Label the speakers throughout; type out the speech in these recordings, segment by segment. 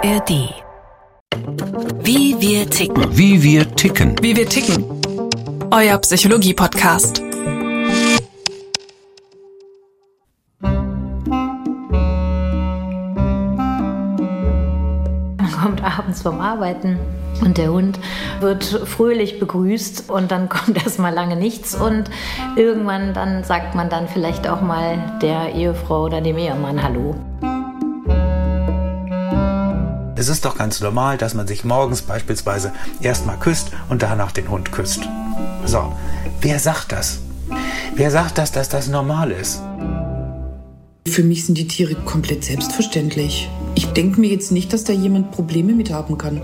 Speaker 1: ARD. Wie wir ticken.
Speaker 2: Wie wir ticken.
Speaker 1: Wie wir ticken. Euer Psychologie-Podcast.
Speaker 3: Man kommt abends vom Arbeiten und der Hund wird fröhlich begrüßt und dann kommt erstmal lange nichts und irgendwann dann sagt man dann vielleicht auch mal der Ehefrau oder dem Ehemann Hallo.
Speaker 4: Es ist doch ganz normal, dass man sich morgens beispielsweise erstmal küsst und danach den Hund küsst. So, wer sagt das? Wer sagt das, dass das normal ist?
Speaker 5: Für mich sind die Tiere komplett selbstverständlich. Ich denke mir jetzt nicht, dass da jemand Probleme mit haben kann.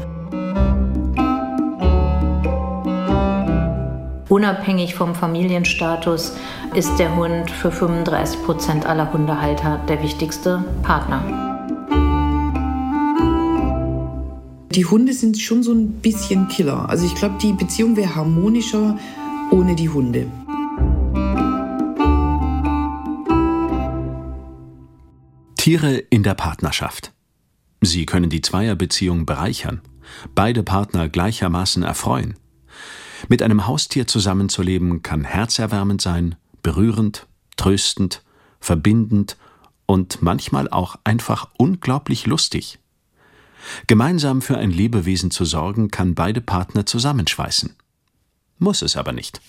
Speaker 3: Unabhängig vom Familienstatus ist der Hund für 35% aller Hundehalter der wichtigste Partner.
Speaker 5: Die Hunde sind schon so ein bisschen Killer. Also ich glaube, die Beziehung wäre harmonischer ohne die Hunde.
Speaker 2: Tiere in der Partnerschaft. Sie können die Zweierbeziehung bereichern, beide Partner gleichermaßen erfreuen. Mit einem Haustier zusammenzuleben kann herzerwärmend sein, berührend, tröstend, verbindend und manchmal auch einfach unglaublich lustig. Gemeinsam für ein Lebewesen zu sorgen, kann beide Partner zusammenschweißen. Muss es aber nicht.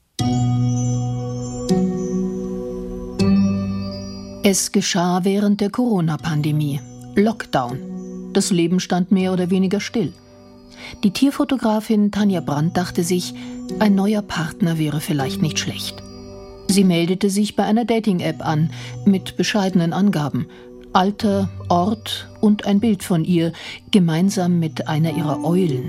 Speaker 6: Es geschah während der Corona-Pandemie. Lockdown. Das Leben stand mehr oder weniger still. Die Tierfotografin Tanja Brandt dachte sich, ein neuer Partner wäre vielleicht nicht schlecht. Sie meldete sich bei einer Dating-App an, mit bescheidenen Angaben. Alter, Ort und ein Bild von ihr, gemeinsam mit einer ihrer Eulen.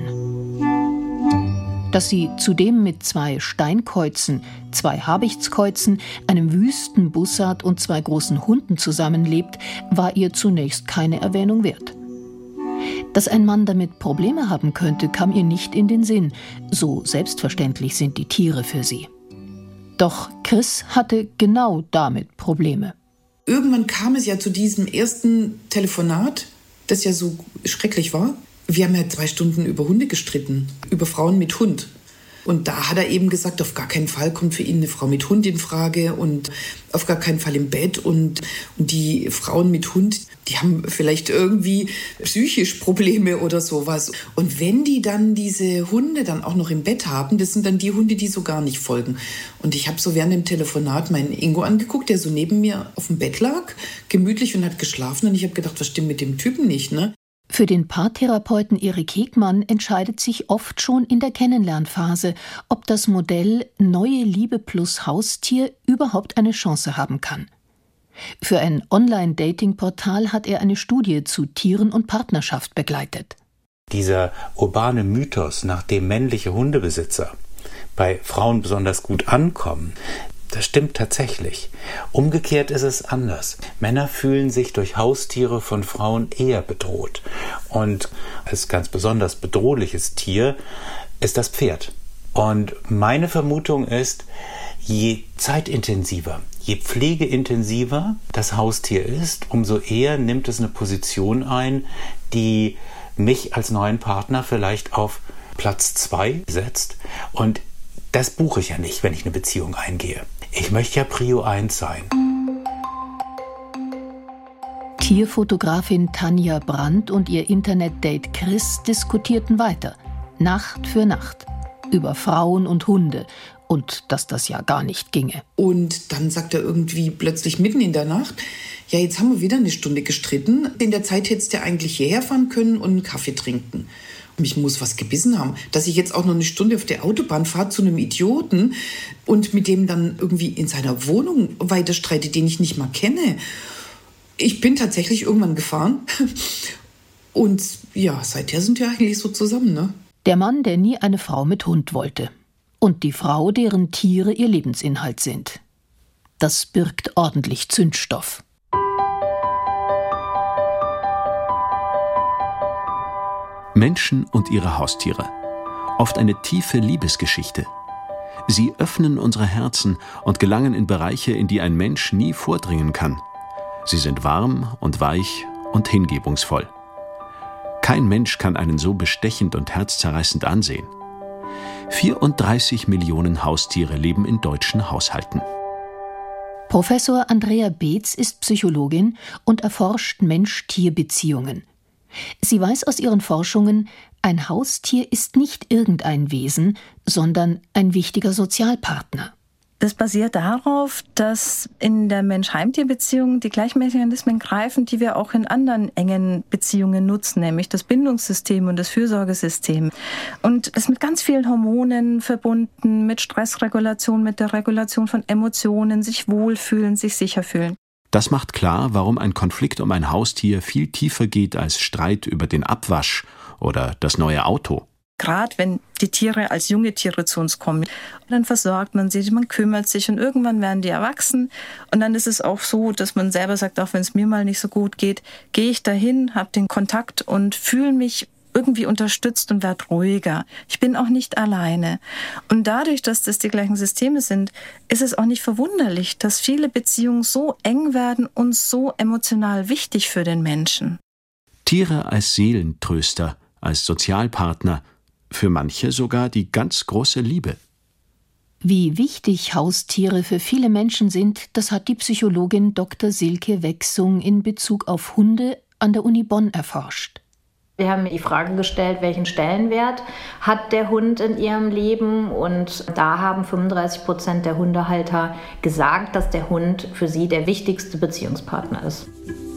Speaker 6: Dass sie zudem mit 2 Steinkäuzen, 2 Habichtskäuzen, einem Wüstenbussard und 2 großen Hunden zusammenlebt, war ihr zunächst keine Erwähnung wert. Dass ein Mann damit Probleme haben könnte, kam ihr nicht in den Sinn. So selbstverständlich sind die Tiere für sie. Doch Chris hatte genau damit Probleme.
Speaker 5: Irgendwann kam es ja zu diesem ersten Telefonat, das ja so schrecklich war. Wir haben ja 2 Stunden über Hunde gestritten, über Frauen mit Hund. Und da hat er eben gesagt, auf gar keinen Fall kommt für ihn eine Frau mit Hund in Frage und auf gar keinen Fall im Bett. Und die Frauen mit Hund, die haben vielleicht irgendwie psychisch Probleme oder sowas. Und wenn die dann diese Hunde dann auch noch im Bett haben, das sind dann die Hunde, die so gar nicht folgen. Und ich habe so während dem Telefonat meinen Ingo angeguckt, der so neben mir auf dem Bett lag, gemütlich und hat geschlafen. Und ich habe gedacht, was stimmt mit dem Typen nicht, ne?
Speaker 6: Für den Paartherapeuten Erik Hegmann entscheidet sich oft schon in der Kennenlernphase, ob das Modell Neue Liebe plus Haustier überhaupt eine Chance haben kann. Für ein Online-Dating-Portal hat er eine Studie zu Tieren und Partnerschaft begleitet.
Speaker 4: Dieser urbane Mythos, nach dem männliche Hundebesitzer bei Frauen besonders gut ankommen, das stimmt tatsächlich. Umgekehrt ist es anders. Männer fühlen sich durch Haustiere von Frauen eher bedroht. Und ein ganz besonders bedrohliches Tier ist das Pferd. Und meine Vermutung ist, je zeitintensiver, je pflegeintensiver das Haustier ist, umso eher nimmt es eine Position ein, die mich als neuen Partner vielleicht auf Platz 2 setzt. Und das buche ich ja nicht, wenn ich eine Beziehung eingehe. Ich möchte ja Prio 1 sein.
Speaker 6: Tierfotografin Tanja Brandt und ihr Internetdate Chris diskutierten weiter, Nacht für Nacht, über Frauen und Hunde und dass das ja gar nicht ginge.
Speaker 5: Und dann sagt er irgendwie plötzlich mitten in der Nacht, ja, jetzt haben wir wieder eine Stunde gestritten. In der Zeit hättest du eigentlich hierher fahren können und einen Kaffee trinken. Mich muss was gebissen haben, dass ich jetzt auch noch eine Stunde auf der Autobahn fahre zu einem Idioten und mit dem dann irgendwie in seiner Wohnung weiter streite, den ich nicht mal kenne. Ich bin tatsächlich irgendwann gefahren und ja, seither sind wir eigentlich so zusammen, ne?
Speaker 6: Der Mann, der nie eine Frau mit Hund wollte. Und die Frau, deren Tiere ihr Lebensinhalt sind. Das birgt ordentlich Zündstoff.
Speaker 2: Menschen und ihre Haustiere. Oft eine tiefe Liebesgeschichte. Sie öffnen unsere Herzen und gelangen in Bereiche, in die ein Mensch nie vordringen kann. Sie sind warm und weich und hingebungsvoll. Kein Mensch kann einen so bestechend und herzzerreißend ansehen. 34 Millionen Haustiere leben in deutschen Haushalten.
Speaker 6: Professor Andrea Beetz ist Psychologin und erforscht Mensch-Tier-Beziehungen. Sie weiß aus ihren Forschungen, ein Haustier ist nicht irgendein Wesen, sondern ein wichtiger Sozialpartner.
Speaker 7: Das basiert darauf, dass in der Mensch-Heimtier-Beziehung die gleichen Mechanismen greifen, die wir auch in anderen engen Beziehungen nutzen, nämlich das Bindungssystem und das Fürsorgesystem. Und es ist mit ganz vielen Hormonen verbunden, mit Stressregulation, mit der Regulation von Emotionen, sich wohlfühlen, sich sicher fühlen.
Speaker 2: Das macht klar, warum ein Konflikt um ein Haustier viel tiefer geht als Streit über den Abwasch oder das neue Auto.
Speaker 7: Gerade wenn die Tiere als junge Tiere zu uns kommen, dann versorgt man sie, man kümmert sich und irgendwann werden die erwachsen. Und dann ist es auch so, dass man selber sagt, auch wenn es mir mal nicht so gut geht, gehe ich dahin, habe den Kontakt und fühle mich irgendwie unterstützt und werde ruhiger. Ich bin auch nicht alleine. Und dadurch, dass das die gleichen Systeme sind, ist es auch nicht verwunderlich, dass viele Beziehungen so eng werden und so emotional wichtig für den Menschen.
Speaker 2: Tiere als Seelentröster, als Sozialpartner, für manche sogar die ganz große Liebe.
Speaker 6: Wie wichtig Haustiere für viele Menschen sind, das hat die Psychologin Dr. Silke Wechsung in Bezug auf Hunde an der Uni Bonn erforscht.
Speaker 3: Wir haben mir die Frage gestellt, welchen Stellenwert hat der Hund in ihrem Leben? Und da haben 35% der Hundehalter gesagt, dass der Hund für sie der wichtigste Beziehungspartner ist.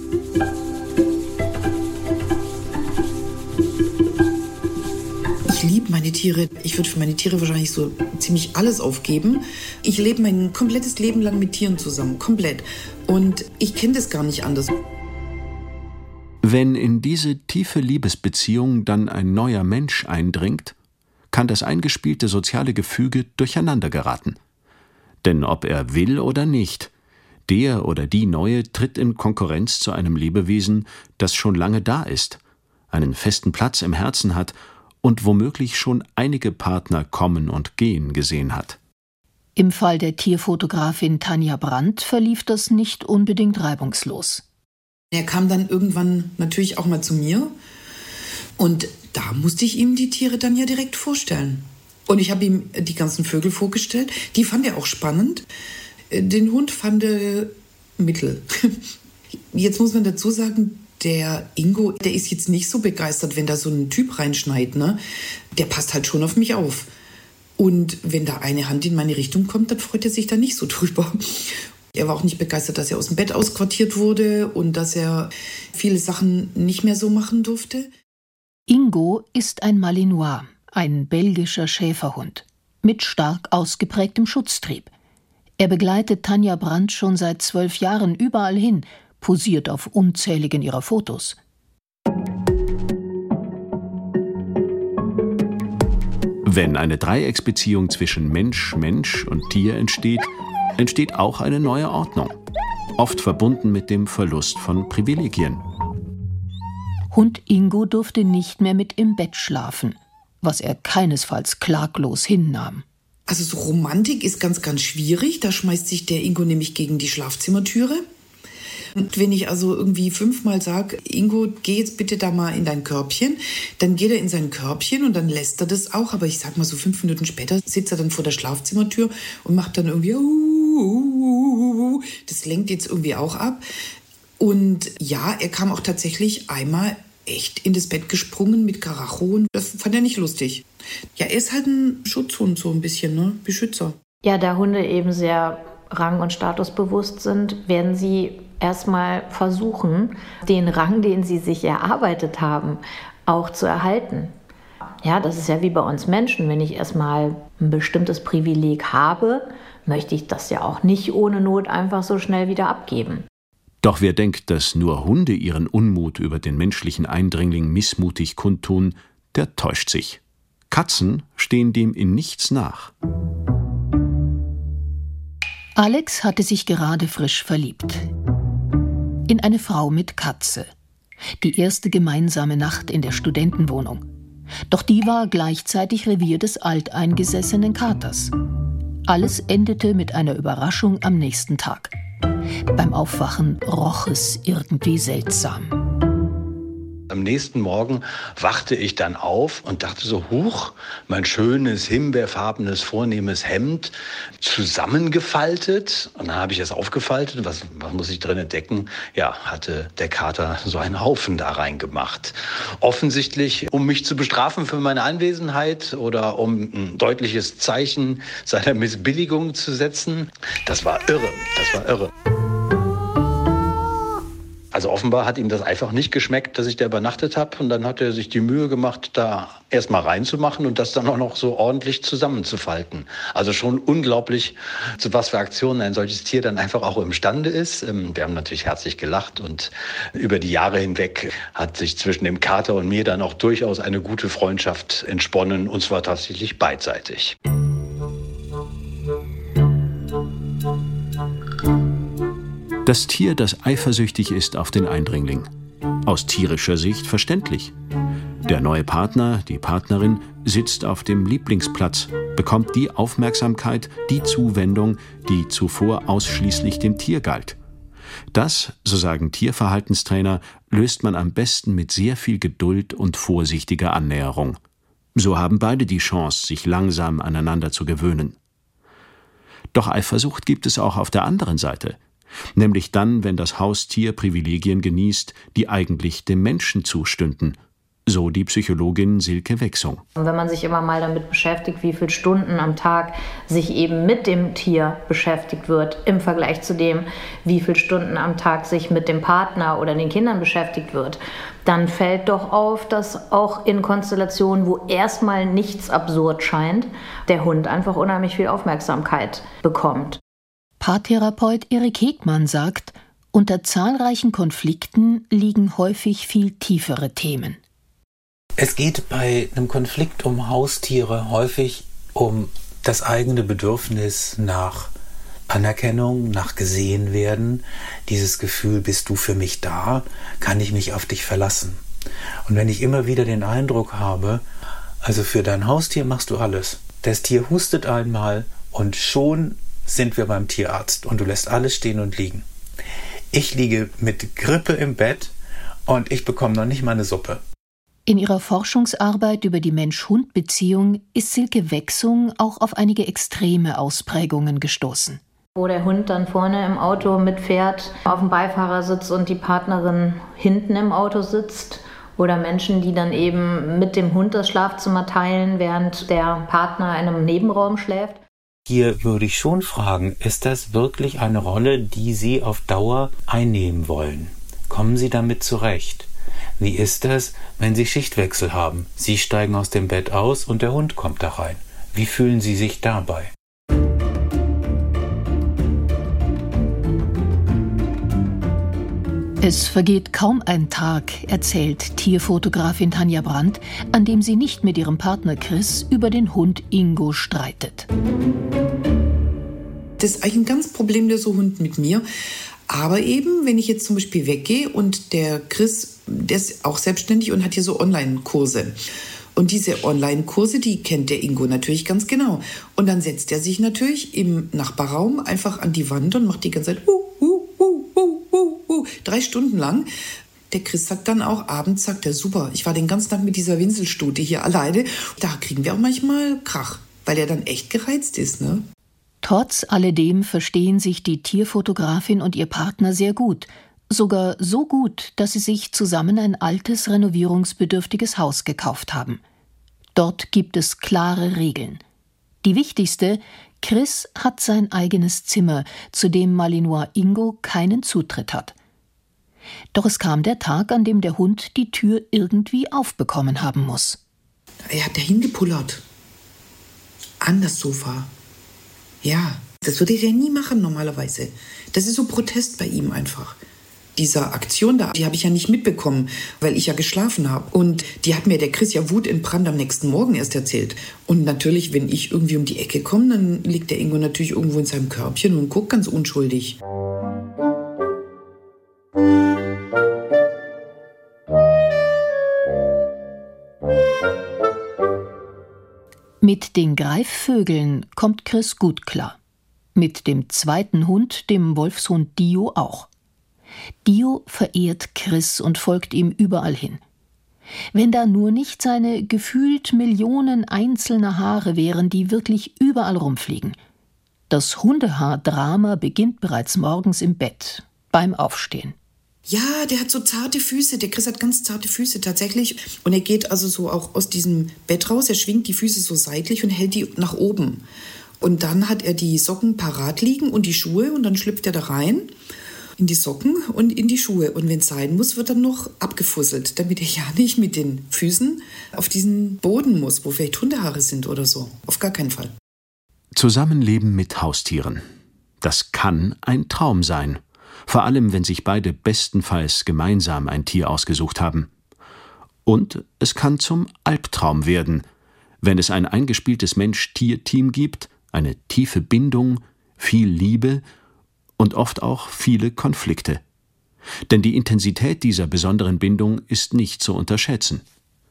Speaker 5: Ich liebe meine Tiere. Ich würde für meine Tiere wahrscheinlich so ziemlich alles aufgeben. Ich lebe mein komplettes Leben lang mit Tieren zusammen. Komplett. Und ich kenne das gar nicht anders.
Speaker 2: Wenn in diese tiefe Liebesbeziehung dann ein neuer Mensch eindringt, kann das eingespielte soziale Gefüge durcheinander geraten. Denn ob er will oder nicht, der oder die Neue tritt in Konkurrenz zu einem Lebewesen, das schon lange da ist, einen festen Platz im Herzen hat und womöglich schon einige Partner kommen und gehen gesehen hat.
Speaker 6: Im Fall der Tierfotografin Tanja Brandt verlief das nicht unbedingt reibungslos.
Speaker 5: Er kam dann irgendwann natürlich auch mal zu mir und da musste ich ihm die Tiere dann ja direkt vorstellen. Und ich habe ihm die ganzen Vögel vorgestellt, die fand er auch spannend. Den Hund fand er mittel. Jetzt muss man dazu sagen, der Ingo, der ist jetzt nicht so begeistert, wenn da so ein Typ reinschneit, ne? Der passt halt schon auf mich auf. Und wenn da eine Hand in meine Richtung kommt, dann freut er sich da nicht so drüber. Er war auch nicht begeistert, dass er aus dem Bett ausquartiert wurde und dass er viele Sachen nicht mehr so machen durfte.
Speaker 6: Ingo ist ein Malinois, ein belgischer Schäferhund, mit stark ausgeprägtem Schutztrieb. Er begleitet Tanja Brandt schon seit 12 Jahren überall hin, posiert auf unzähligen ihrer Fotos.
Speaker 2: Wenn eine Dreiecksbeziehung zwischen Mensch, Mensch und Tier entsteht, entsteht auch eine neue Ordnung, oft verbunden mit dem Verlust von Privilegien.
Speaker 6: Hund Ingo durfte nicht mehr mit im Bett schlafen, was er keinesfalls klaglos hinnahm.
Speaker 5: Also so Romantik ist ganz, ganz schwierig. Da schmeißt sich der Ingo nämlich gegen die Schlafzimmertüre. Und wenn ich also irgendwie 5-mal sage, Ingo, geh jetzt bitte da mal in dein Körbchen, dann geht er in sein Körbchen und dann lässt er das auch. Aber ich sag mal so 5 Minuten später sitzt er dann vor der Schlafzimmertür und macht dann irgendwie das lenkt jetzt irgendwie auch ab. Und ja, er kam auch tatsächlich einmal echt in das Bett gesprungen mit Karacho und das fand er nicht lustig. Ja, er ist halt ein Schutzhund so ein bisschen, ne? Beschützer.
Speaker 3: Ja, da Hunde eben sehr rang- und statusbewusst sind, werden sie erstmal versuchen, den Rang, den sie sich erarbeitet haben, auch zu erhalten. Ja, das ist ja wie bei uns Menschen. Wenn ich erstmal ein bestimmtes Privileg habe, möchte ich das ja auch nicht ohne Not einfach so schnell wieder abgeben.
Speaker 2: Doch wer denkt, dass nur Hunde ihren Unmut über den menschlichen Eindringling missmutig kundtun, der täuscht sich. Katzen stehen dem in nichts nach.
Speaker 6: Alex hatte sich gerade frisch verliebt. In eine Frau mit Katze. Die erste gemeinsame Nacht in der Studentenwohnung. Doch die war gleichzeitig Revier des alteingesessenen Katers. Alles endete mit einer Überraschung am nächsten Tag. Beim Aufwachen roch es irgendwie seltsam.
Speaker 8: Am nächsten Morgen wachte ich dann auf und dachte so, huch, mein schönes, himbeerfarbenes, vornehmes Hemd zusammengefaltet. Und dann habe ich es aufgefaltet. Was muss ich drin entdecken? Ja, hatte der Kater so einen Haufen da reingemacht. Offensichtlich, um mich zu bestrafen für meine Anwesenheit oder um ein deutliches Zeichen seiner Missbilligung zu setzen. Das war irre. Also offenbar hat ihm das einfach nicht geschmeckt, dass ich da übernachtet habe. Und dann hat er sich die Mühe gemacht, da erstmal reinzumachen und das dann auch noch so ordentlich zusammenzufalten. Also schon unglaublich, zu was für Aktionen ein solches Tier dann einfach auch imstande ist. Wir haben natürlich herzlich gelacht und über die Jahre hinweg hat sich zwischen dem Kater und mir dann auch durchaus eine gute Freundschaft entsponnen, und zwar tatsächlich beidseitig.
Speaker 2: Das Tier, das eifersüchtig ist auf den Eindringling. Aus tierischer Sicht verständlich. Der neue Partner, die Partnerin, sitzt auf dem Lieblingsplatz, bekommt die Aufmerksamkeit, die Zuwendung, die zuvor ausschließlich dem Tier galt. Das, so sagen Tierverhaltenstrainer, löst man am besten mit sehr viel Geduld und vorsichtiger Annäherung. So haben beide die Chance, sich langsam aneinander zu gewöhnen. Doch Eifersucht gibt es auch auf der anderen Seite. Nämlich dann, wenn das Haustier Privilegien genießt, die eigentlich dem Menschen zustünden. So die Psychologin Silke Wechsung.
Speaker 3: Wenn man sich immer mal damit beschäftigt, wie viele Stunden am Tag sich eben mit dem Tier beschäftigt wird, im Vergleich zu dem, wie viele Stunden am Tag sich mit dem Partner oder den Kindern beschäftigt wird, dann fällt doch auf, dass auch in Konstellationen, wo erstmal nichts absurd scheint, der Hund einfach unheimlich viel Aufmerksamkeit bekommt.
Speaker 6: Paartherapeut Erik Hegmann sagt, unter zahlreichen Konflikten liegen häufig viel tiefere Themen.
Speaker 4: Es geht bei einem Konflikt um Haustiere häufig um das eigene Bedürfnis nach Anerkennung, nach gesehen werden. Dieses Gefühl, bist du für mich da? Kann ich mich auf dich verlassen? Und wenn ich immer wieder den Eindruck habe, also für dein Haustier machst du alles. Das Tier hustet einmal und schon sind wir beim Tierarzt und du lässt alles stehen und liegen. Ich liege mit Grippe im Bett und ich bekomme noch nicht mal eine Suppe.
Speaker 6: In ihrer Forschungsarbeit über die Mensch-Hund-Beziehung ist Silke Wechsung auch auf einige extreme Ausprägungen gestoßen.
Speaker 3: Wo der Hund dann vorne im Auto mitfährt, auf dem Beifahrersitz und die Partnerin hinten im Auto sitzt. Oder Menschen, die dann eben mit dem Hund das Schlafzimmer teilen, während der Partner in einem Nebenraum schläft.
Speaker 4: Hier würde ich schon fragen, ist das wirklich eine Rolle, die Sie auf Dauer einnehmen wollen? Kommen Sie damit zurecht? Wie ist das, wenn Sie Schichtwechsel haben? Sie steigen aus dem Bett aus und der Hund kommt da rein. Wie fühlen Sie sich dabei?
Speaker 6: Es vergeht kaum ein Tag, erzählt Tierfotografin Tanja Brandt, an dem sie nicht mit ihrem Partner Chris über den Hund Ingo streitet.
Speaker 5: Das ist eigentlich ein ganz problemloser Hund mit mir. Aber eben, wenn ich jetzt zum Beispiel weggehe und der Chris, der ist auch selbstständig und hat hier so Online-Kurse. Und diese Online-Kurse, die kennt der Ingo natürlich ganz genau. Und dann setzt er sich natürlich im Nachbarraum einfach an die Wand und macht die ganze Zeit 3 Stunden lang. Der Chris sagt dann auch, abends sagt er, super, ich war den ganzen Tag mit dieser Winselstute hier alleine. Da kriegen wir auch manchmal Krach, weil er dann echt gereizt ist, ne?
Speaker 6: Trotz alledem verstehen sich die Tierfotografin und ihr Partner sehr gut. Sogar so gut, dass sie sich zusammen ein altes, renovierungsbedürftiges Haus gekauft haben. Dort gibt es klare Regeln. Die wichtigste: Chris hat sein eigenes Zimmer, zu dem Malinois Ingo keinen Zutritt hat. Doch es kam der Tag, an dem der Hund die Tür irgendwie aufbekommen haben muss.
Speaker 5: Er hat da hingepullert. An das Sofa. Ja, das würde er nie machen normalerweise. Das ist so Protest bei ihm einfach. Diese Aktion da, die habe ich ja nicht mitbekommen, weil ich ja geschlafen habe. Und die hat mir der Chris ja wutentbrannt am nächsten Morgen erst erzählt. Und natürlich, wenn ich irgendwie um die Ecke komme, dann liegt der Ingo natürlich irgendwo in seinem Körbchen und guckt ganz unschuldig.
Speaker 6: Mit den Greifvögeln kommt Chris gut klar. Mit dem zweiten Hund, dem Wolfshund Dio, auch. Dio verehrt Chris und folgt ihm überall hin. Wenn da nur nicht seine gefühlt Millionen einzelner Haare wären, die wirklich überall rumfliegen. Das Hundehaar-Drama beginnt bereits morgens im Bett, beim Aufstehen.
Speaker 5: Ja, der hat so zarte Füße. Der Chris hat ganz zarte Füße tatsächlich. Und er geht also so auch aus diesem Bett raus. Er schwingt die Füße so seitlich und hält die nach oben. Und dann hat er die Socken parat liegen und die Schuhe. Und dann schlüpft er da rein in die Socken und in die Schuhe. Und wenn es sein muss, wird dann noch abgefusselt, damit er ja nicht mit den Füßen auf diesen Boden muss, wo vielleicht Hundehaare sind oder so. Auf gar keinen Fall.
Speaker 2: Zusammenleben mit Haustieren. Das kann ein Traum sein. Vor allem, wenn sich beide bestenfalls gemeinsam ein Tier ausgesucht haben. Und es kann zum Albtraum werden, wenn es ein eingespieltes Mensch-Tier-Team gibt, eine tiefe Bindung, viel Liebe und oft auch viele Konflikte. Denn die Intensität dieser besonderen Bindung ist nicht zu unterschätzen.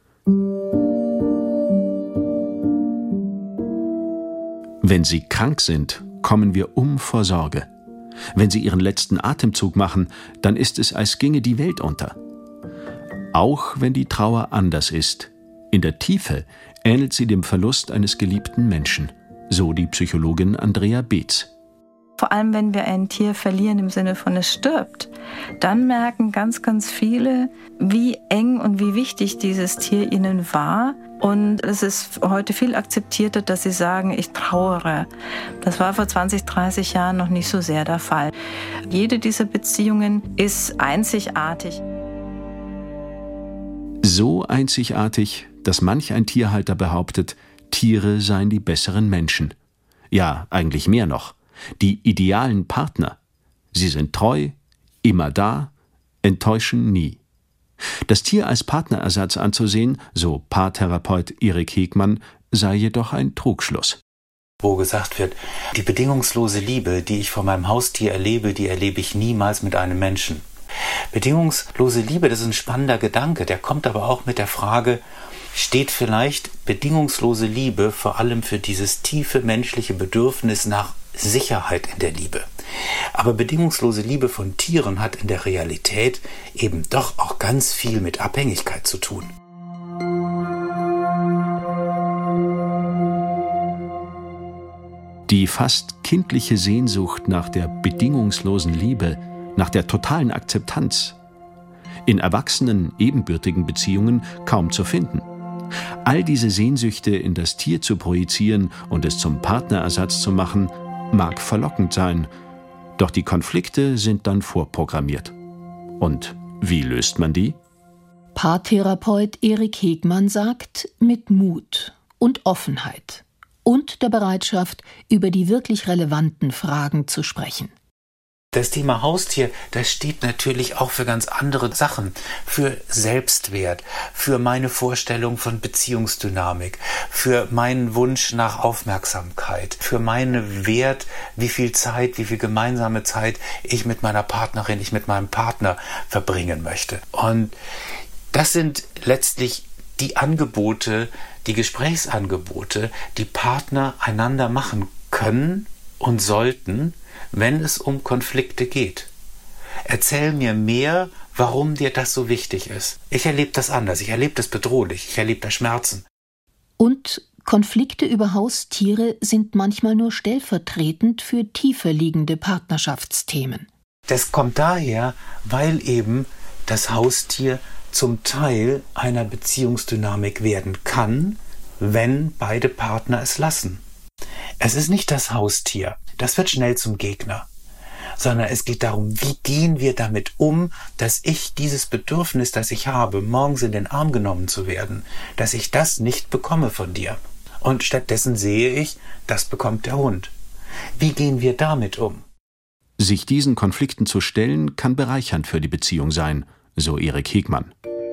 Speaker 2: Wenn sie krank sind, kommen wir um vor Sorge. Wenn sie ihren letzten Atemzug machen, dann ist es, als ginge die Welt unter. Auch wenn die Trauer anders ist. In der Tiefe ähnelt sie dem Verlust eines geliebten Menschen. So die Psychologin Andrea Beetz.
Speaker 7: Vor allem, wenn wir ein Tier verlieren im Sinne von es stirbt, dann merken ganz, ganz viele, wie eng und wie wichtig dieses Tier ihnen war. Und es ist heute viel akzeptierter, dass sie sagen, ich trauere. Das war vor 20, 30 Jahren noch nicht so sehr der Fall. Jede dieser Beziehungen ist einzigartig.
Speaker 2: So einzigartig, dass manch ein Tierhalter behauptet, Tiere seien die besseren Menschen. Ja, eigentlich mehr noch. Die idealen Partner. Sie sind treu, immer da, enttäuschen nie. Das Tier als Partnerersatz anzusehen, so Paartherapeut Erik Hegmann, sei jedoch ein Trugschluss.
Speaker 4: Wo gesagt wird, die bedingungslose Liebe, die ich von meinem Haustier erlebe, die erlebe ich niemals mit einem Menschen. Bedingungslose Liebe, das ist ein spannender Gedanke, der kommt aber auch mit der Frage, steht vielleicht bedingungslose Liebe vor allem für dieses tiefe menschliche Bedürfnis nach Sicherheit in der Liebe. Aber bedingungslose Liebe von Tieren hat in der Realität eben doch auch ganz viel mit Abhängigkeit zu tun.
Speaker 2: Die fast kindliche Sehnsucht nach der bedingungslosen Liebe, nach der totalen Akzeptanz. In erwachsenen, ebenbürtigen Beziehungen kaum zu finden. All diese Sehnsüchte in das Tier zu projizieren und es zum Partnerersatz zu machen, mag verlockend sein, doch die Konflikte sind dann vorprogrammiert. Und wie löst man die?
Speaker 6: Paartherapeut Erik Hegmann sagt, mit Mut und Offenheit und der Bereitschaft, über die wirklich relevanten Fragen zu sprechen.
Speaker 4: Das Thema Haustier, das steht natürlich auch für ganz andere Sachen, für Selbstwert, für meine Vorstellung von Beziehungsdynamik, für meinen Wunsch nach Aufmerksamkeit, für meinen Wert, wie viel Zeit, wie viel gemeinsame Zeit ich mit meiner Partnerin, ich mit meinem Partner verbringen möchte. Und das sind letztlich die Angebote, die Gesprächsangebote, die Partner einander machen können und sollten, wenn es um Konflikte geht. Erzähl mir mehr, warum dir das so wichtig ist. Ich erlebe das anders, ich erlebe das bedrohlich, ich erlebe das Schmerzen.
Speaker 6: Und Konflikte über Haustiere sind manchmal nur stellvertretend für tiefer liegende Partnerschaftsthemen.
Speaker 4: Das kommt daher, weil eben das Haustier zum Teil einer Beziehungsdynamik werden kann, wenn beide Partner es lassen. Es ist nicht das Haustier, das wird schnell zum Gegner, sondern es geht darum, wie gehen wir damit um, dass ich dieses Bedürfnis, das ich habe, morgens in den Arm genommen zu werden, dass ich das nicht bekomme von dir. Und stattdessen sehe ich, das bekommt der Hund. Wie gehen wir damit um?
Speaker 2: Sich diesen Konflikten zu stellen, kann bereichernd für die Beziehung sein, so Erik Hegmann.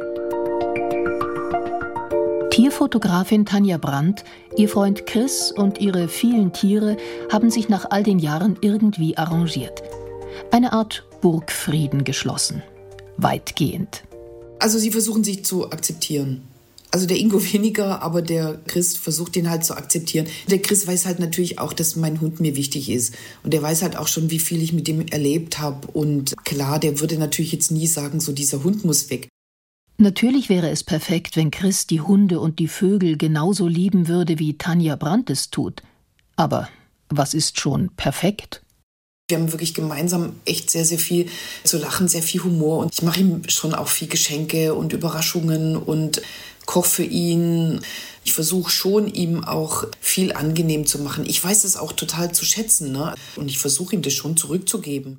Speaker 6: Tierfotografin Tanja Brandt, ihr Freund Chris und ihre vielen Tiere haben sich nach all den Jahren irgendwie arrangiert. Eine Art Burgfrieden geschlossen. Weitgehend.
Speaker 5: Also sie versuchen sich zu akzeptieren. Also der Ingo weniger, aber der Chris versucht den halt zu akzeptieren. Der Chris weiß halt natürlich auch, dass mein Hund mir wichtig ist. Und der weiß halt auch schon, wie viel ich mit dem erlebt habe. Und klar, der würde natürlich jetzt nie sagen, so dieser Hund muss weg.
Speaker 6: Natürlich wäre es perfekt, wenn Chris die Hunde und die Vögel genauso lieben würde, wie Tanja Brandt es tut. Aber was ist schon perfekt?
Speaker 5: Wir haben wirklich gemeinsam echt sehr, sehr viel zu lachen, sehr viel Humor. Und ich mache ihm schon auch viel Geschenke und Überraschungen und koche für ihn. Ich versuche schon, ihm auch viel angenehm zu machen. Ich weiß es auch total zu schätzen, ne? Und ich versuche ihm das schon zurückzugeben.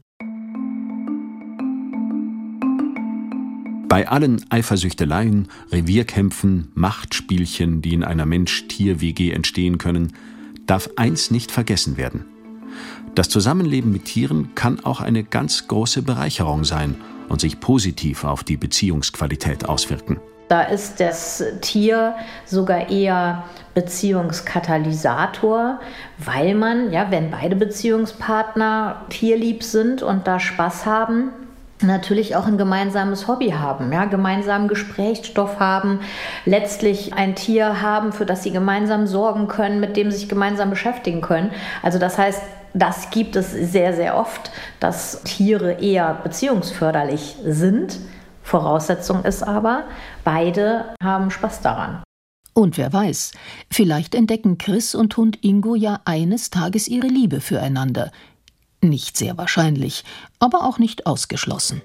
Speaker 2: Bei allen Eifersüchteleien, Revierkämpfen, Machtspielchen, die in einer Mensch-Tier-WG entstehen können, darf eins nicht vergessen werden. Das Zusammenleben mit Tieren kann auch eine ganz große Bereicherung sein und sich positiv auf die Beziehungsqualität auswirken.
Speaker 3: Da ist das Tier sogar eher Beziehungskatalysator, weil man, ja, wenn beide Beziehungspartner tierlieb sind und da Spaß haben, natürlich auch ein gemeinsames Hobby haben, ja, gemeinsamen Gesprächsstoff haben, letztlich ein Tier haben, für das sie gemeinsam sorgen können, mit dem sie sich gemeinsam beschäftigen können. Also das heißt, das gibt es sehr, sehr oft, dass Tiere eher beziehungsförderlich sind. Voraussetzung ist aber, beide haben Spaß daran.
Speaker 6: Und wer weiß, vielleicht entdecken Chris und Hund Ingo ja eines Tages ihre Liebe füreinander. Nicht sehr wahrscheinlich, aber auch nicht ausgeschlossen.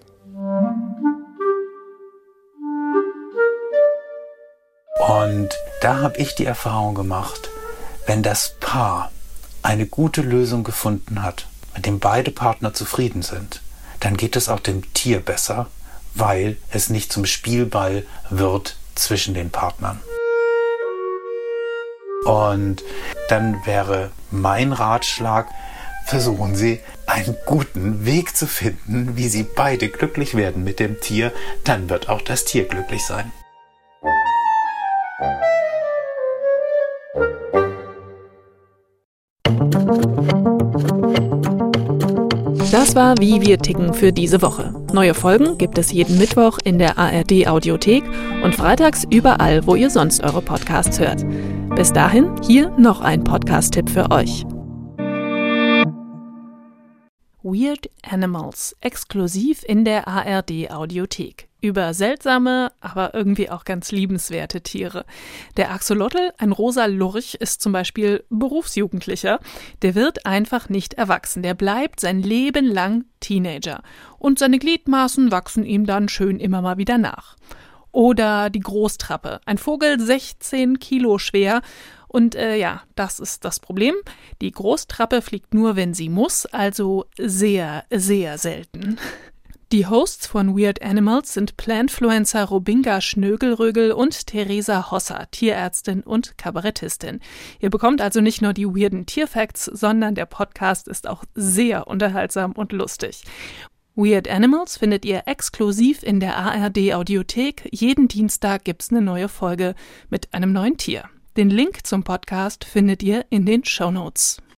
Speaker 4: Und da habe ich die Erfahrung gemacht, wenn das Paar eine gute Lösung gefunden hat, mit dem beide Partner zufrieden sind, dann geht es auch dem Tier besser, weil es nicht zum Spielball wird zwischen den Partnern. Und dann wäre mein Ratschlag, versuchen Sie, einen guten Weg zu finden, wie Sie beide glücklich werden mit dem Tier, dann wird auch das Tier glücklich sein.
Speaker 1: Das war Wie wir ticken für diese Woche. Neue Folgen gibt es jeden Mittwoch in der ARD-Audiothek und freitags überall, wo ihr sonst eure Podcasts hört. Bis dahin, hier noch ein Podcast-Tipp für euch. Weird Animals, exklusiv in der ARD-Audiothek. Über seltsame, aber irgendwie auch ganz liebenswerte Tiere. Der Axolotl, ein rosa Lurch, ist zum Beispiel Berufsjugendlicher. Der wird einfach nicht erwachsen. Der bleibt sein Leben lang Teenager. Und seine Gliedmaßen wachsen ihm dann schön immer mal wieder nach. Oder die Großtrappe, ein Vogel 16 Kilo schwer. Und das ist das Problem. Die Großtrappe fliegt nur, wenn sie muss, also sehr, sehr selten. Die Hosts von Weird Animals sind Plantfluencer Robinga Schnögelrögel und Theresa Hosser, Tierärztin und Kabarettistin. Ihr bekommt also nicht nur die weirden Tierfacts, sondern der Podcast ist auch sehr unterhaltsam und lustig. Weird Animals findet ihr exklusiv in der ARD-Audiothek. Jeden Dienstag gibt's eine neue Folge mit einem neuen Tier. Den Link zum Podcast findet ihr in den Shownotes.